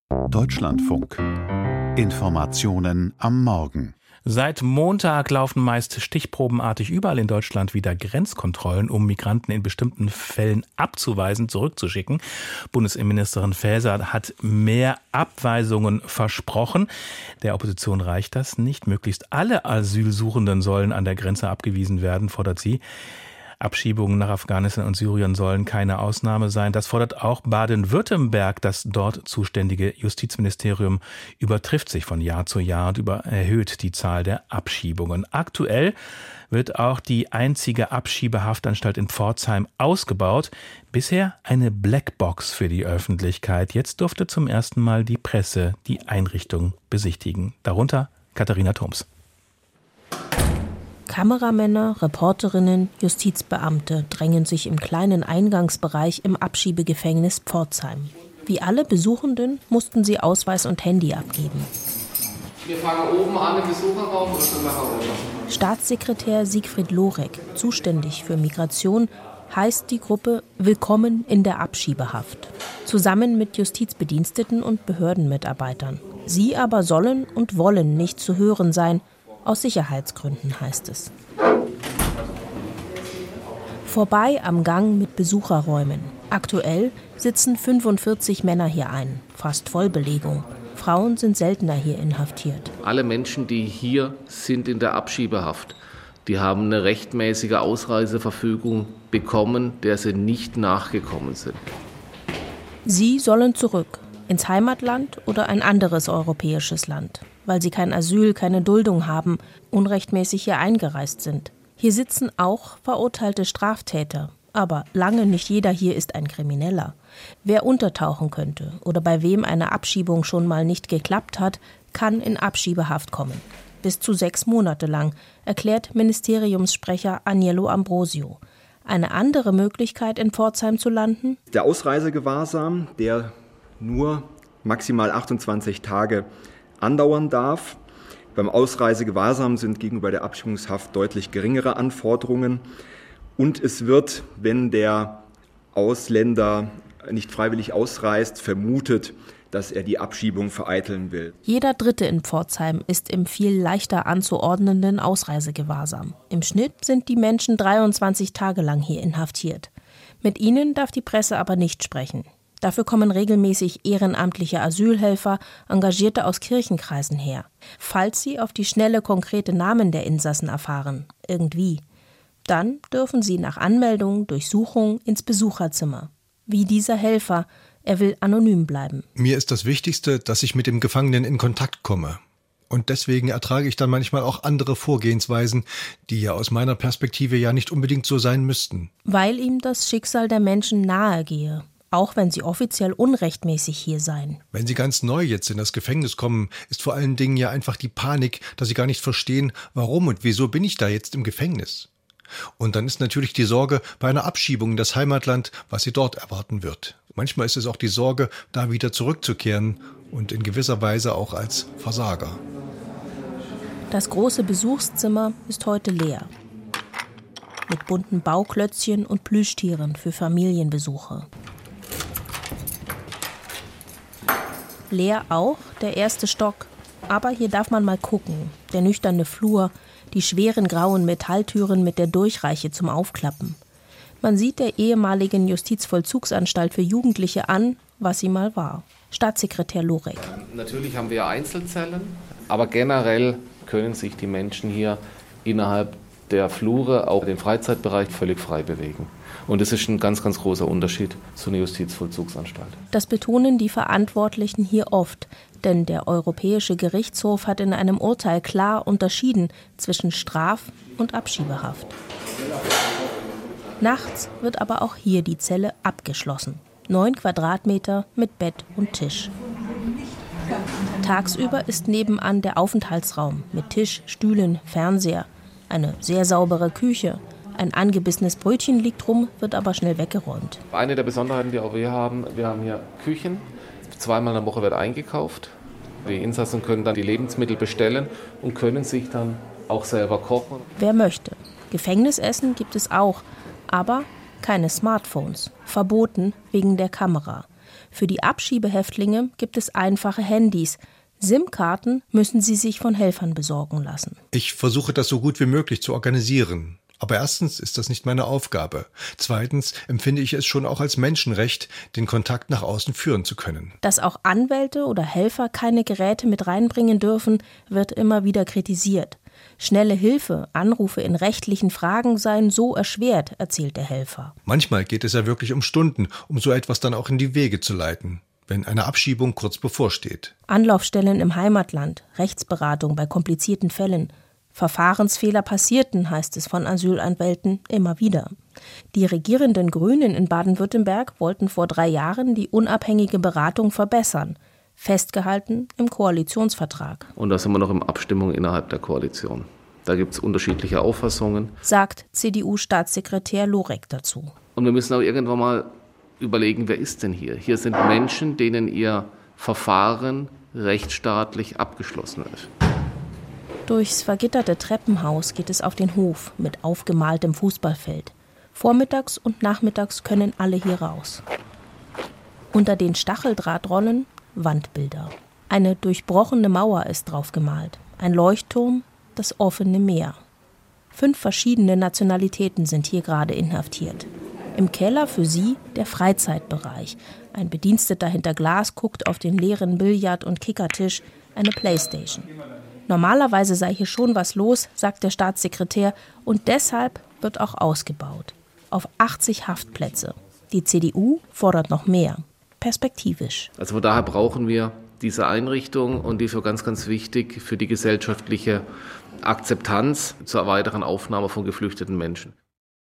Deutschlandfunk. Informationen am Morgen. Seit Montag laufen meist stichprobenartig überall in Deutschland wieder Grenzkontrollen, um Migranten in bestimmten Fällen abzuweisen, zurückzuschicken. Bundesinnenministerin Faeser hat mehr Abweisungen versprochen. Der Opposition reicht das nicht. Möglichst alle Asylsuchenden sollen an der Grenze abgewiesen werden, fordert sie. Abschiebungen nach Afghanistan und Syrien sollen keine Ausnahme sein. Das fordert auch Baden-Württemberg. Das dort zuständige Justizministerium übertrifft sich von Jahr zu Jahr und erhöht die Zahl der Abschiebungen. Aktuell wird auch die einzige Abschiebehaftanstalt in Pforzheim ausgebaut. Bisher eine Blackbox für die Öffentlichkeit. Jetzt durfte zum ersten Mal die Presse die Einrichtung besichtigen. Darunter Katharina Thoms. Kameramänner, Reporterinnen, Justizbeamte drängen sich im kleinen Eingangsbereich im Abschiebegefängnis Pforzheim. Wie alle Besuchenden mussten sie Ausweis und Handy abgeben. Wir fangen oben an im Besucherraum und dann nachher runter. Staatssekretär Siegfried Lorek, zuständig für Migration, heißt die Gruppe Willkommen in der Abschiebehaft. Zusammen mit Justizbediensteten und Behördenmitarbeitern. Sie aber sollen und wollen nicht zu hören sein. Aus Sicherheitsgründen, heißt es. Vorbei am Gang mit Besucherräumen. Aktuell sitzen 45 Männer hier ein. Fast Vollbelegung. Frauen sind seltener hier inhaftiert. Alle Menschen, die hier sind in der Abschiebehaft, die haben eine rechtmäßige Ausreiseverfügung bekommen, der sie nicht nachgekommen sind. Sie sollen zurück. Ins Heimatland oder ein anderes europäisches Land, weil sie kein Asyl, keine Duldung haben, unrechtmäßig hier eingereist sind. Hier sitzen auch verurteilte Straftäter, aber lange nicht jeder hier ist ein Krimineller. Wer untertauchen könnte oder bei wem eine Abschiebung schon mal nicht geklappt hat, kann in Abschiebehaft kommen. Bis zu 6 Monate lang, erklärt Ministeriumssprecher Agnello Ambrosio. Eine andere Möglichkeit, in Pforzheim zu landen? Der Ausreisegewahrsam, der nur maximal 28 Tage andauern darf. Beim Ausreisegewahrsam sind gegenüber der Abschiebungshaft deutlich geringere Anforderungen. Und es wird, wenn der Ausländer nicht freiwillig ausreist, vermutet, dass er die Abschiebung vereiteln will. Jeder Dritte in Pforzheim ist im viel leichter anzuordnenden Ausreisegewahrsam. Im Schnitt sind die Menschen 23 Tage lang hier inhaftiert. Mit ihnen darf die Presse aber nicht sprechen. Dafür kommen regelmäßig ehrenamtliche Asylhelfer, Engagierte aus Kirchenkreisen her. Falls sie auf die schnelle konkrete Namen der Insassen erfahren, irgendwie, dann dürfen sie nach Anmeldung, Durchsuchung ins Besucherzimmer. Wie dieser Helfer, er will anonym bleiben. Mir ist das Wichtigste, dass ich mit dem Gefangenen in Kontakt komme. Und deswegen ertrage ich dann manchmal auch andere Vorgehensweisen, die ja aus meiner Perspektive ja nicht unbedingt so sein müssten. Weil ihm das Schicksal der Menschen nahe gehe. Auch wenn sie offiziell unrechtmäßig hier seien. Wenn sie ganz neu jetzt in das Gefängnis kommen, ist vor allen Dingen ja einfach die Panik, dass sie gar nicht verstehen, warum und wieso bin ich da jetzt im Gefängnis. Und dann ist natürlich die Sorge bei einer Abschiebung in das Heimatland, was sie dort erwarten wird. Manchmal ist es auch die Sorge, da wieder zurückzukehren und in gewisser Weise auch als Versager. Das große Besuchszimmer ist heute leer. Mit bunten Bauklötzchen und Plüschtieren für Familienbesuche. Leer auch der erste Stock, aber hier darf man mal gucken. Der nüchterne Flur, die schweren grauen Metalltüren mit der Durchreiche zum Aufklappen. Man sieht der ehemaligen Justizvollzugsanstalt für Jugendliche an, was sie mal war. Staatssekretär Lorek. Natürlich haben wir Einzelzellen, aber generell können sich die Menschen hier innerhalb der Flure, auch den Freizeitbereich, völlig frei bewegen. Und das ist ein ganz, ganz großer Unterschied zu einer Justizvollzugsanstalt. Das betonen die Verantwortlichen hier oft, denn der Europäische Gerichtshof hat in einem Urteil klar unterschieden zwischen Straf- und Abschiebehaft. Nachts wird aber auch hier die Zelle abgeschlossen. 9 Quadratmeter mit Bett und Tisch. Tagsüber ist nebenan der Aufenthaltsraum mit Tisch, Stühlen, Fernseher, eine sehr saubere Küche. Ein angebissenes Brötchen liegt rum, wird aber schnell weggeräumt. Eine der Besonderheiten, die auch wir haben hier Küchen. 2-mal in der Woche wird eingekauft. Die Insassen können dann die Lebensmittel bestellen und können sich dann auch selber kochen. Wer möchte. Gefängnisessen gibt es auch, aber keine Smartphones. Verboten wegen der Kamera. Für die Abschiebehäftlinge gibt es einfache Handys. SIM-Karten müssen sie sich von Helfern besorgen lassen. Ich versuche das so gut wie möglich zu organisieren. Aber erstens ist das nicht meine Aufgabe. Zweitens empfinde ich es schon auch als Menschenrecht, den Kontakt nach außen führen zu können. Dass auch Anwälte oder Helfer keine Geräte mit reinbringen dürfen, wird immer wieder kritisiert. Schnelle Hilfe, Anrufe in rechtlichen Fragen seien so erschwert, erzählt der Helfer. Manchmal geht es ja wirklich um Stunden, um so etwas dann auch in die Wege zu leiten, wenn eine Abschiebung kurz bevorsteht. Anlaufstellen im Heimatland, Rechtsberatung bei komplizierten Fällen. Verfahrensfehler passierten, heißt es von Asylanwälten immer wieder. Die regierenden Grünen in Baden-Württemberg wollten vor 3 Jahren die unabhängige Beratung verbessern. Festgehalten im Koalitionsvertrag. Und da sind wir noch in Abstimmung innerhalb der Koalition. Da gibt es unterschiedliche Auffassungen. Sagt CDU-Staatssekretär Lorek dazu. Und wir müssen auch irgendwann mal überlegen, wer ist denn hier? Hier sind Menschen, denen ihr Verfahren rechtsstaatlich abgeschlossen ist. Durchs vergitterte Treppenhaus geht es auf den Hof mit aufgemaltem Fußballfeld. Vormittags und nachmittags können alle hier raus. Unter den Stacheldrahtrollen Wandbilder. Eine durchbrochene Mauer ist drauf gemalt. Ein Leuchtturm, das offene Meer. 5 verschiedene Nationalitäten sind hier gerade inhaftiert. Im Keller für sie der Freizeitbereich. Ein Bediensteter hinter Glas guckt auf den leeren Billard- und Kickertisch, eine Playstation. Normalerweise sei hier schon was los, sagt der Staatssekretär, und deshalb wird auch ausgebaut. Auf 80 Haftplätze. Die CDU fordert noch mehr. Perspektivisch. Also von daher brauchen wir diese Einrichtung und die ist so ganz, ganz wichtig für die gesellschaftliche Akzeptanz zur weiteren Aufnahme von geflüchteten Menschen.